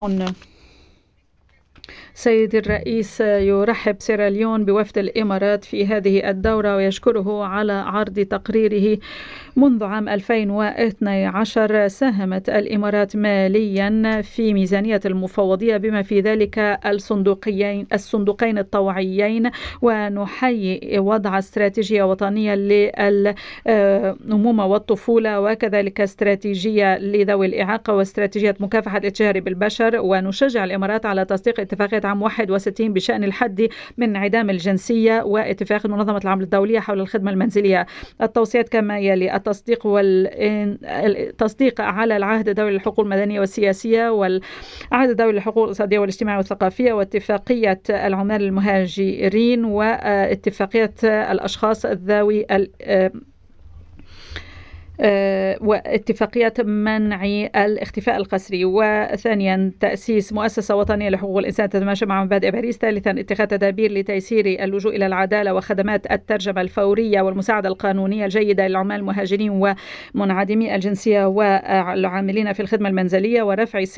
سيد الرئيس يرحب سيراليون بوفد الإمارات في هذه الدورة ويشكره على عرض تقريره. منذ عام 2012 ساهمت الإمارات ماليا في ميزانية المفوضية بما في ذلك الصندوقين الطوعيين، ونحيي وضع استراتيجية وطنية للأمومة والطفولة وكذلك استراتيجية لذوي الإعاقة واستراتيجية مكافحة الإتجار بالبشر. ونشجع الإمارات على تصديق اتفاقية عام 61 بشأن الحد من انعدام الجنسية واتفاق منظمة العمل الدولية حول الخدمة المنزلية. التوصيات كما يلي: التصديق على العهد الدولي للحقوق المدنية والسياسية والعهد الدولي للحقوق الاقتصادية والاجتماعية والثقافية واتفاقية العمال المهاجرين واتفاقية الأشخاص ذوي واتفاقية منع الاختفاء القسري. وثانيا تأسيس مؤسسة وطنية لحقوق الإنسان تتماشى مع مبادئ باريس. ثالثا اتخاذ تدابير لتيسير اللجوء إلى العدالة وخدمات الترجمة الفورية والمساعدة القانونية الجيدة للعمال المهاجرين ومنعدمي الجنسية والعاملين في الخدمة المنزلية ورفع